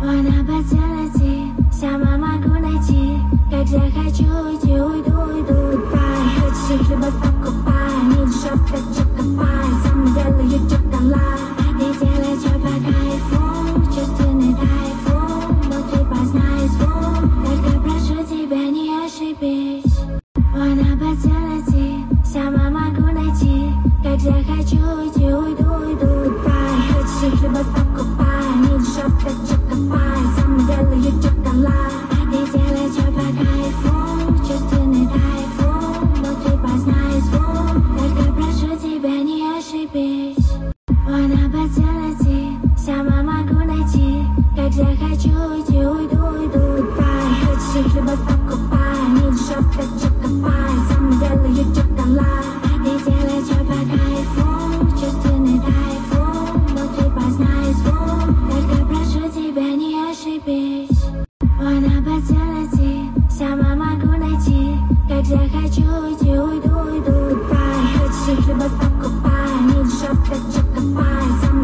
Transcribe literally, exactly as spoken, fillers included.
Она поделайте, сама могу найти. Когда хочу уйти, уйду, уйду. Goodbye, хочешь любовь покупай, не дешев, как чокопай. Сам делаю чоколад и делай чё по кайфу. Чувственный тайфун, внутри познай звук. Только прошу тебя, не ошибись. Она поделайте, сама могу найти. Когда хочу уйти, уйду, уйду. Goodbye, хочешь любовь покупай, не дешев, как чокопай. Сам делаю чоколад и делай чё по кайфу. Чувственный тайфун, внутри познай звук. Только прошу тебя, не ошибись. Она поделайте, сама могу найти. Когда хочу уйти, уйду, уйду. Goodbye, хочешь любовь покупай, не дешев, как чокопай. Сам делаю чоколад и делай чё по кайфу. Чувственный тайфун, внутри познай звук. Только прошу тебя, не ошибись. Она поделайте, сама могу найти. Когда хочу